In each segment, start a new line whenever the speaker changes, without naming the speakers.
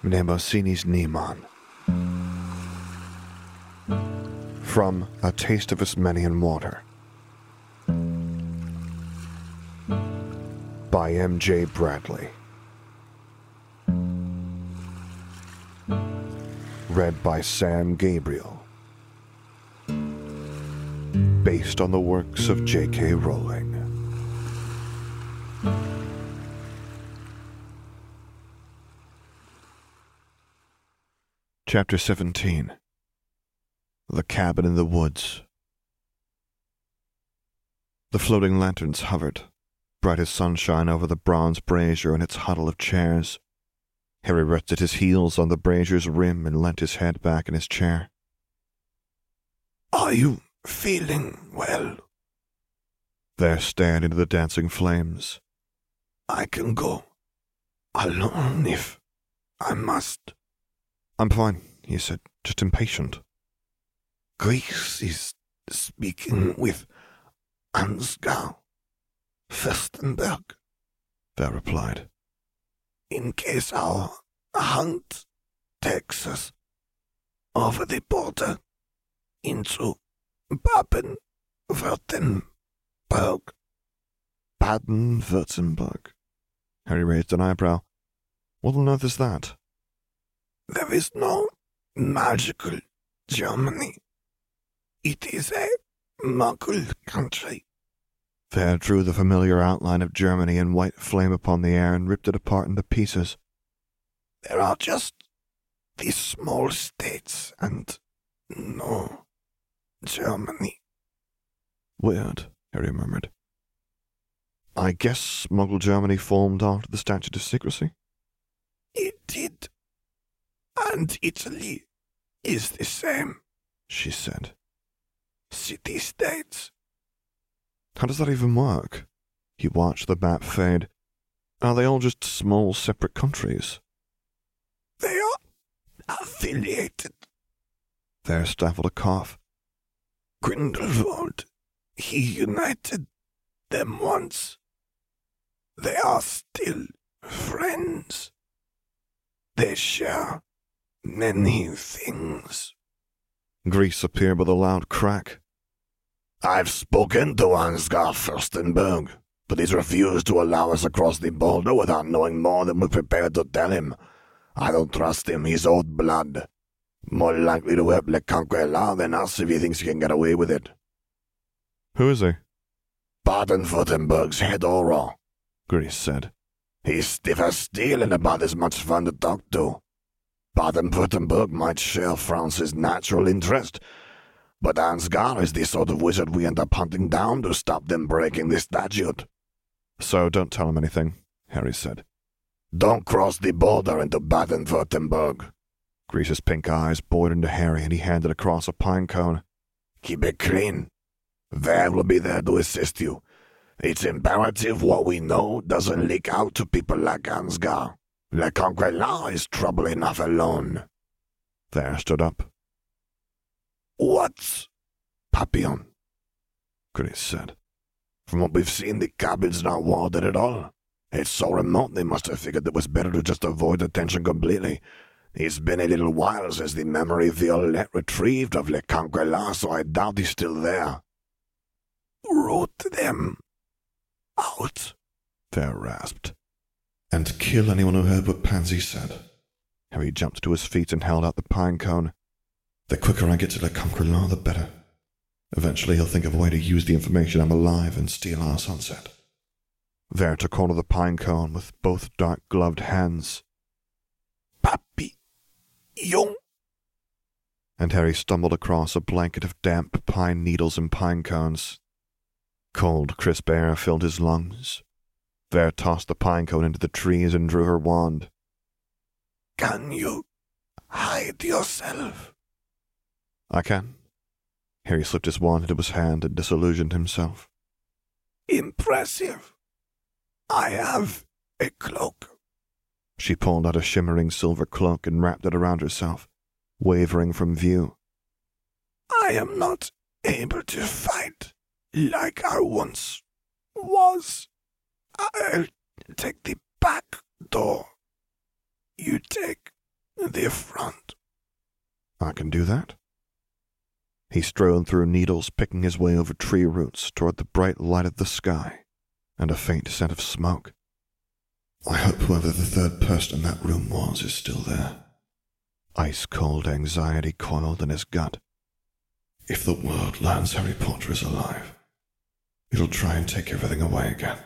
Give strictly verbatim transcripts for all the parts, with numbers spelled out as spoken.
Mnemosines Niemann. From A Taste of Ismenian Water by M J Bradley. Read by Sam Gabriel. Based on the works of J K Rowling. Chapter seventeen. The Cabin in the Woods. The floating lanterns hovered, bright as sunshine, over the bronze brazier and its huddle of chairs. Harry rested his heels on the brazier's rim and leant his head back in his chair.
"Are you feeling well?"
There stared into the dancing flames.
"I can go alone if I must."
"I'm fine," he said, "just impatient."
"Greece is speaking with Ansgar Fürstenberg,"
Ver replied.
"in case our hunt takes us over the border into Baden-Württemberg."
Baden-Württemberg? Harry raised an eyebrow. What on earth is that?
"There is no magical Germany. It is a muggle country."
Ver drew the familiar outline of Germany in white flame upon the air and ripped it apart into pieces.
"There are just these small states and no Germany."
Weird, Harry murmured. "I guess Muggle Germany formed after the Statute of Secrecy?"
"It did. And Italy is the same,"
she said.
"City-states."
How does that even work? He watched the map fade. Are they all just small, separate countries?
"They are affiliated."
There stifled a cough.
"Grindelwald, he united them once. They are still friends. They share many things."
Greece appeared with a loud crack.
"I've spoken to Ansgar Fürstenberg, but he's refused to allow us across the border without knowing more than we're prepared to tell him. I don't trust him. He's old blood. More likely to help Le Conqueror than us if he thinks he can get away with it."
Who is he?
"Baden-Württemberg's head Auror,"
Greece said.
"He's stiff as steel and about as much fun to talk to. Baden-Württemberg might share France's natural interest, but Ansgar is the sort of wizard we end up hunting down to stop them breaking the statute."
"So don't tell him anything," Harry said.
"Don't cross the border into Baden-Württemberg."
Greece's pink eyes bored into Harry, and he handed across a pine cone.
"Keep it clean. Ver will be there to assist you. It's imperative what we know doesn't leak out to people like Ansgar. Le Conqueror is trouble enough alone."
Ver stood up.
"What's Papillon?"
Greece said.
"From what we've seen, the cabin's not warded at all. It's so remote they must have figured it was better to just avoid attention completely. It's been a little while since the memory Violette retrieved of Le Conqueror, so I doubt he's still there." "Root them out,"
Ver rasped. "And kill anyone who heard what Pansy said." Harry jumped to his feet and held out the pine cone. "The quicker I get to Le Conqueror, the better. Eventually he'll think of a way to use the information I'm alive and steal our sunset." Ver took hold of the pine cone with both dark-gloved hands.
"Papillon."
And Harry stumbled across a blanket of damp pine needles and pine cones. Cold, crisp air filled his lungs. Ver tossed the pine cone into the trees and drew her wand.
"Can you hide yourself?"
"I can." Harry slipped his wand into his hand and disillusioned himself.
"Impressive. I have a cloak."
She pulled out a shimmering silver cloak and wrapped it around herself, wavering from view.
"I am not able to fight like I once was. I'll take the back door. You take the front.
I can do that. He strode through needles, picking his way over tree roots toward the bright light of the sky and a faint scent of smoke. I hope whoever the third person in that room was is still there. Ice-cold anxiety coiled in his gut. If the world learns Harry Potter is alive, it'll try and take everything away again.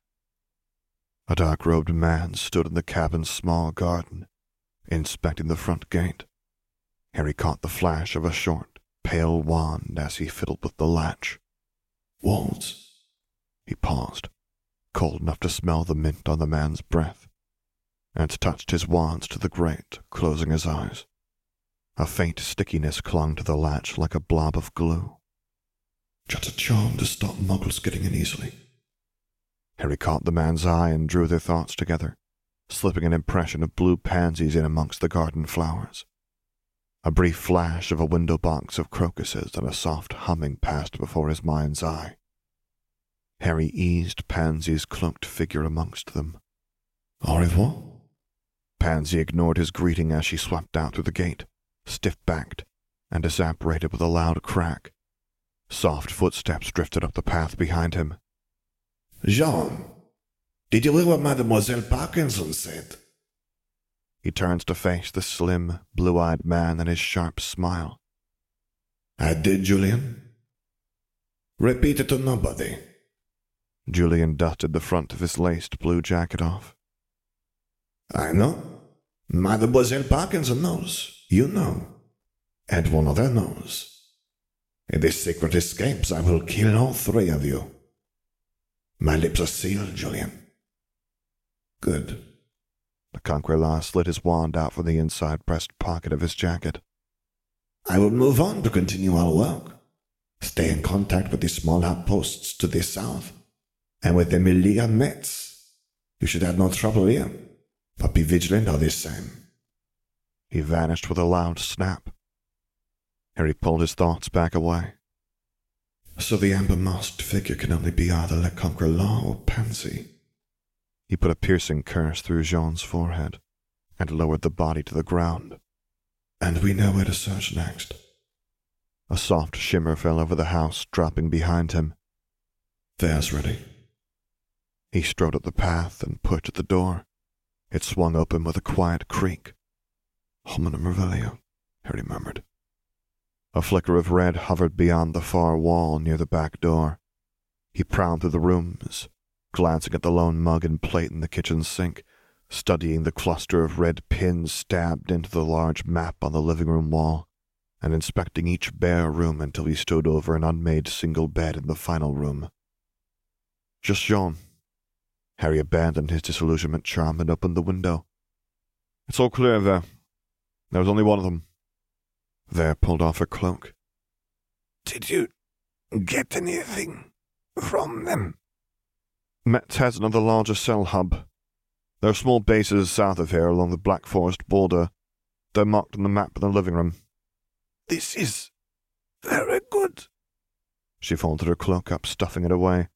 A dark-robed man stood in the cabin's small garden, inspecting the front gate. Harry caught the flash of a short, pale wand as he fiddled with the latch. Walls. He paused, cold enough to smell the mint on the man's breath, and touched his wands to the grate, closing his eyes. A faint stickiness clung to the latch like a blob of glue. Just a charm to stop muggles getting in easily. Harry caught the man's eye and drew their thoughts together, slipping an impression of blue pansies in amongst the garden flowers. A brief flash of a window box of crocuses and a soft humming passed before his mind's eye. Harry eased Pansy's cloaked figure amongst them. Au revoir. Pansy ignored his greeting as she swept out through the gate, stiff-backed, and disapparated with a loud crack. Soft footsteps drifted up the path behind him.
Jean, did you hear what Mademoiselle Parkinson said?
He turns to face the slim, blue-eyed man and his sharp smile.
I did, Julian. Repeat it to nobody.
Julian dusted the front of his laced blue jacket off.
I know. Mademoiselle Parkinson knows. You know. And one other knows. If this secret escapes, I will kill all three of you. My lips are sealed, Julian. Good.
The Conqueror slid his wand out from the inside breast pocket of his jacket.
I will move on to continue our work. Stay in contact with the small outposts to the south, and with Emilia Metz. You should have no trouble here, but be vigilant all the same.
He vanished with a loud snap. Harry pulled his thoughts back away. So the amber-masked figure can only be either Le Conqueror or Pansy. He put a piercing curse through Jean's forehead and lowered the body to the ground. And we know where to search next. A soft shimmer fell over the house, dropping behind him. There's ready. He strode up the path and pushed at the door. It swung open with a quiet creak. Hominum Revelio, Harry murmured. A flicker of red hovered beyond the far wall near the back door. He prowled through the rooms, glancing at the lone mug and plate in the kitchen sink, studying the cluster of red pins stabbed into the large map on the living room wall, and inspecting each bare room until he stood over an unmade single bed in the final room. Just Jean. Harry abandoned his disillusionment charm and opened the window. It's all clear there. There was only one of them. There pulled off her cloak.
Did you get anything from them?
Metz has another larger cell hub. There are small bases south of here along the Black Forest border. They're marked on the map in the living room.
This is very good.
She folded her cloak up, stuffing it away.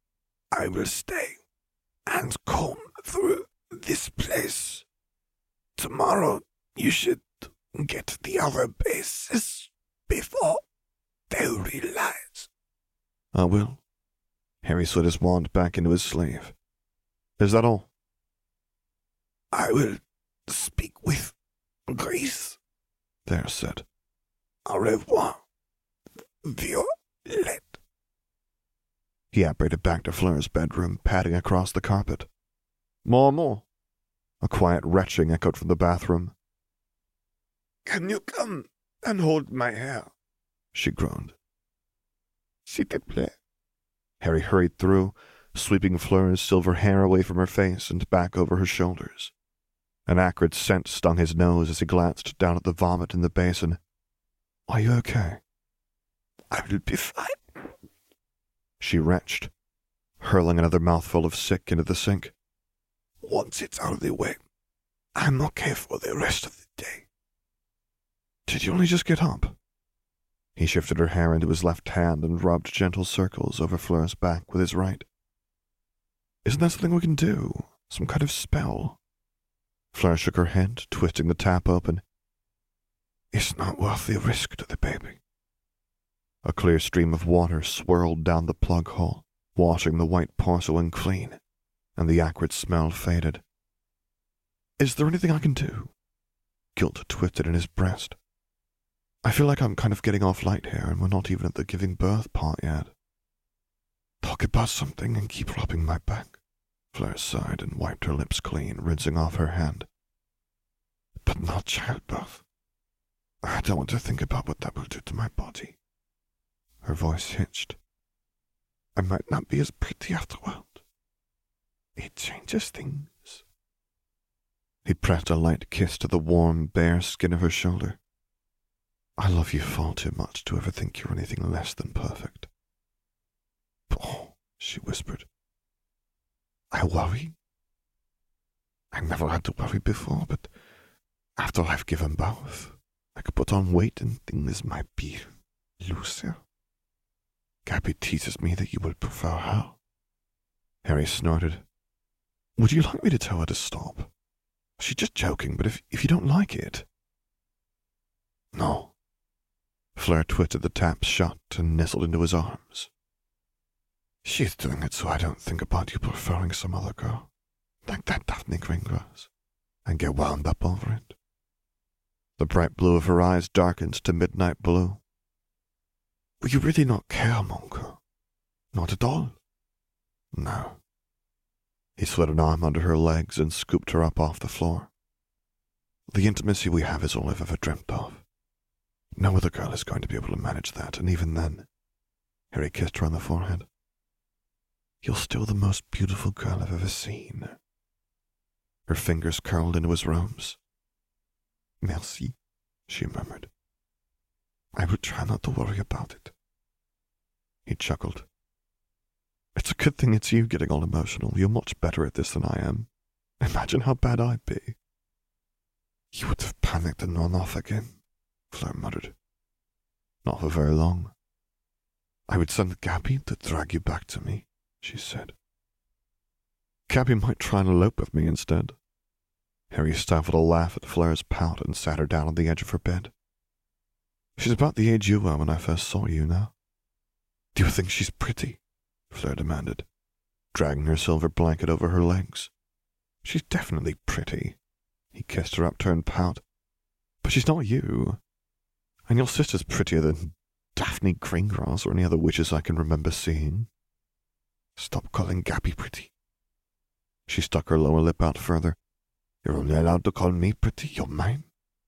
I will stay and comb through this place. Tomorrow you should get the other bases before they realize.
I will. Harry slid his wand back into his sleeve. Is that all?
I will speak with Grace.
There said.
Au revoir, Violet.
He apparated back to Fleur's bedroom, padding across the carpet. More, more. A quiet retching echoed from the bathroom.
Can you come and hold my hair?
She groaned.
S'il te plaît.
Harry hurried through, sweeping Fleur's silver hair away from her face and back over her shoulders. An acrid scent stung his nose as he glanced down at the vomit in the basin. Are you okay?
I will be fine.
She retched, hurling another mouthful of sick into the sink.
Once it's out of the way, I'm okay for the rest of the day.
Did you only just get up? He shifted her hair into his left hand and rubbed gentle circles over Fleur's back with his right. Isn't that something we can do? Some kind of spell? Fleur shook her head, twisting the tap open. It's not worth the risk to the baby. A clear stream of water swirled down the plug hole, washing the white porcelain clean, and the acrid smell faded. Is there anything I can do? Guilt twisted in his breast. I feel like I'm kind of getting off light here, and we're not even at the giving birth part yet. Talk about something and keep rubbing my back. Fleur sighed and wiped her lips clean, rinsing off her hand. But not childbirth. I don't want to think about what that will do to my body. Her voice hitched. I might not be as pretty afterward. It changes things. He pressed a light kiss to the warm, bare skin of her shoulder. I love you far too much to ever think you're anything less than perfect. Oh, she whispered. I worry. I never had to worry before, but after I've given birth, I could put on weight and things might be looser. Gabby teases me that you would prefer her. Harry snorted. Would you like me to tell her to stop? She's just joking, but if, if you don't like it... No. Fleur twisted the tap shut and nestled into his arms. She's doing it so I don't think about you preferring some other girl, like that Daphne Greengrass, and get wound up over it. The bright blue of her eyes darkened to midnight blue. Will you really not care, Monka? Not at all? No. He slid an arm under her legs and scooped her up off the floor. The intimacy we have is all I've ever dreamt of. No other girl is going to be able to manage that, and even then, Harry kissed her on the forehead. You're still the most beautiful girl I've ever seen. Her fingers curled into his robes. Merci, she murmured. I will try not to worry about it. He chuckled. It's a good thing it's you getting all emotional. You're much better at this than I am. Imagine how bad I'd be. You would have panicked and run off again, Fleur muttered. Not for very long. I would send Gabby to drag you back to me, she said. Gabby might try and elope with me instead. Harry stifled a laugh at Fleur's pout and sat her down on the edge of her bed. She's about the age you were when I first saw you now. Do you think she's pretty? Fleur demanded, dragging her silver blanket over her legs. She's definitely pretty. He kissed her upturned pout. But she's not you. And your sister's prettier than Daphne Greengrass or any other witches I can remember seeing. Stop calling Gabby pretty. She stuck her lower lip out further. You're only allowed to call me pretty. You're mine.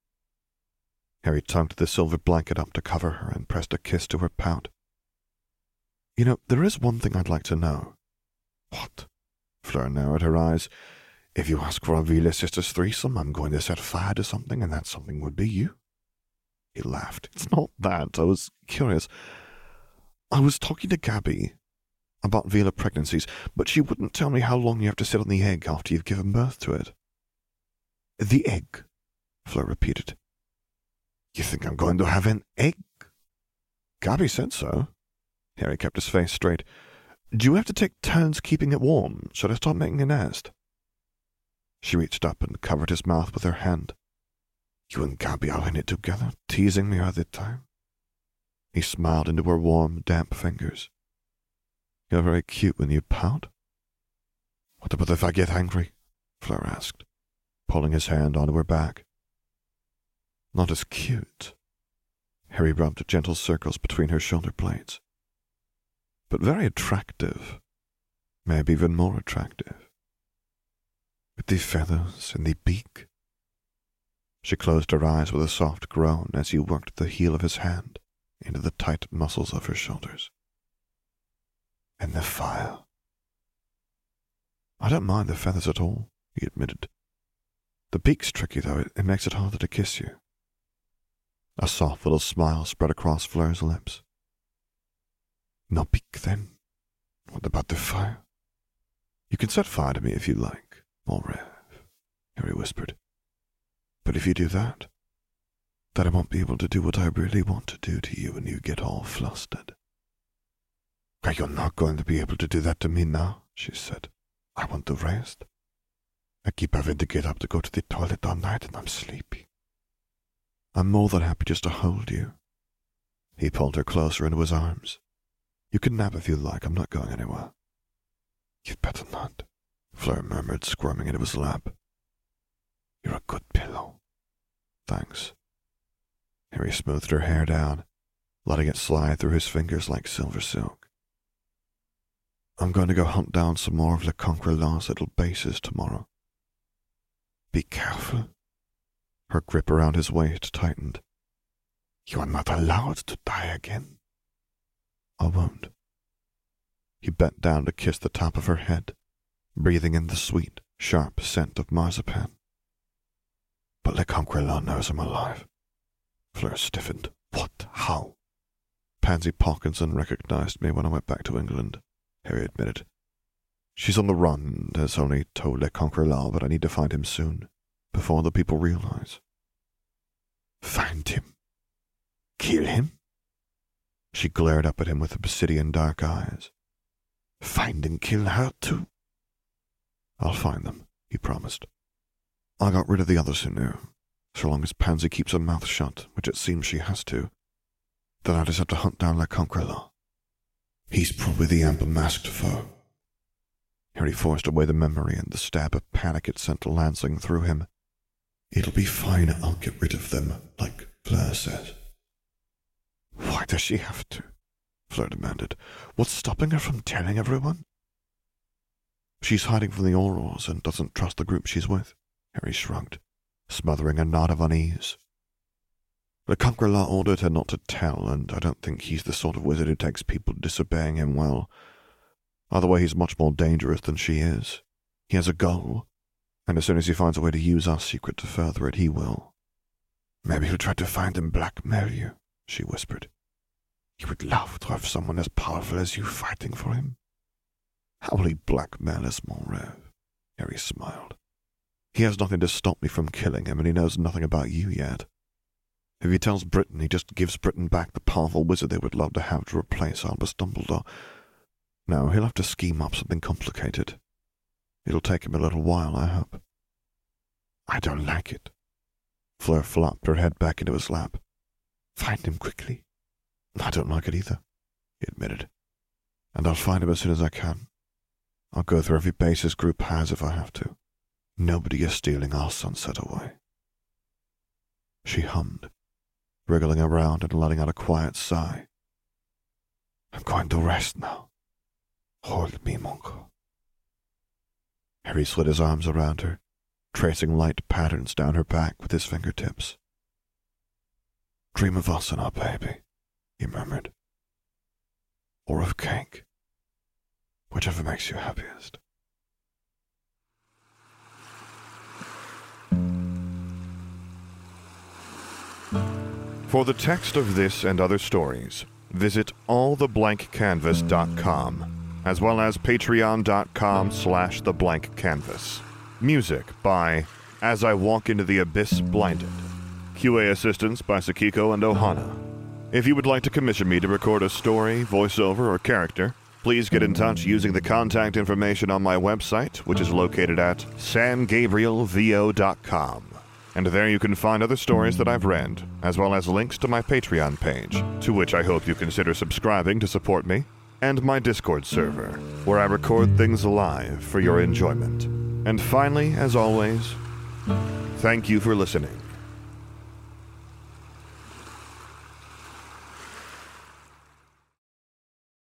Harry tugged the silver blanket up to cover her and pressed a kiss to her pout. You know, there is one thing I'd like to know. What? Fleur narrowed her eyes. If you ask for a Vila Sisters threesome, I'm going to set fire to something, and that something would be you. He laughed. It's not that. I was curious. I was talking to Gabby about Vila pregnancies, but she wouldn't tell me how long you have to sit on the egg after you've given birth to it. The egg, Fleur repeated. You think I'm going to have an egg? Gabby said so. Harry kept his face straight. Do you have to take turns keeping it warm? Should I start making a nest? She reached up and covered his mouth with her hand. You and Gabby are in it together, teasing me all the time. He smiled into her warm, damp fingers. You're very cute when you pout. What about if I get angry? Fleur asked, pulling his hand onto her back. Not as cute. Harry rubbed gentle circles between her shoulder blades. But very attractive. Maybe even more attractive. With the feathers and the beak. She closed her eyes with a soft groan as he worked the heel of his hand into the tight muscles of her shoulders. And the fire. I don't mind the feathers at all, he admitted. The beak's tricky, though. It, it makes it harder to kiss you. A soft little smile spread across Fleur's lips. No beak, then. What about the fire? You can set fire to me if you like, mon rêve, Harry whispered. But if you do that, then I won't be able to do what I really want to do to you when you get all flustered. You're not going to be able to do that to me now, she said. I want to rest. I keep having to get up to go to the toilet all night and I'm sleepy. I'm more than happy just to hold you. He pulled her closer into his arms. You can nap if you like, I'm not going anywhere. You'd better not, Fleur murmured, squirming into his lap. You're a good pillow. Thanks. Harry smoothed her hair down, letting it slide through his fingers like silver silk. I'm going to go hunt down some more of Le Conquerlant's little bases tomorrow. Be careful. Her grip around his waist tightened. You are not allowed to die again. I won't. He bent down to kiss the top of her head, breathing in the sweet, sharp scent of marzipan. But Le Conquerlant knows I'm alive. Fleur stiffened. What? How? Pansy Parkinson recognized me when I went back to England, Harry admitted. She's on the run and has only told Le Conquerlant, but I need to find him soon, before the people realize. Find him? Kill him? She glared up at him with obsidian dark eyes. Find and kill her too? I'll find them, he promised. I got rid of the others who knew. So long as Pansy keeps her mouth shut, which it seems she has to, then I just have to hunt down Le Conquerlant. He's probably the amber-masked foe. Harry forced away the memory and the stab of panic it sent lancing through him. It'll be fine, I'll get rid of them, like Fleur says. Why does she have to? Fleur demanded. What's stopping her from telling everyone? She's hiding from the Aurors and doesn't trust the group she's with, Harry shrugged, smothering a nod of unease. Le Conquerlant ordered her not to tell, and I don't think he's the sort of wizard who takes people disobeying him well. Either way, he's much more dangerous than she is. He has a goal, and as soon as he finds a way to use our secret to further it, he will. Maybe he'll try to find and blackmail you, she whispered. He would love to have someone as powerful as you fighting for him. How will he blackmail us, mon rêve? Harry smiled. He has nothing to stop me from killing him, and he knows nothing about you yet. If he tells Britain, he just gives Britain back the powerful wizard they would love to have to replace Albus Dumbledore. No, he'll have to scheme up something complicated. It'll take him a little while, I hope. I don't like it. Fleur flopped her head back into his lap. Find him quickly. I don't like it either, he admitted. And I'll find him as soon as I can. I'll go through every base his group has if I have to. Nobody is stealing our sunset away. She hummed, wriggling around and letting out a quiet sigh. I'm going to rest now. Hold me, Monko. Harry slid his arms around her, tracing light patterns down her back with his fingertips. Dream of us and our baby, he murmured. Or of cake. Whichever makes you happiest. For the text of this and other stories, visit all the blank canvas dot com, as well as patreon.com slash theblankcanvas. Music by As I Walk Into the Abyss Blinded. Q A assistance by Sakiko and Ohana. If you would like to commission me to record a story, voiceover, or character, please get in touch using the contact information on my website, which is located at sam gabriel v o dot com. And there you can find other stories that I've read, as well as links to my Patreon page, to which I hope you consider subscribing to support me, and my Discord server, where I record things live for your enjoyment. And finally, as always, thank you for listening.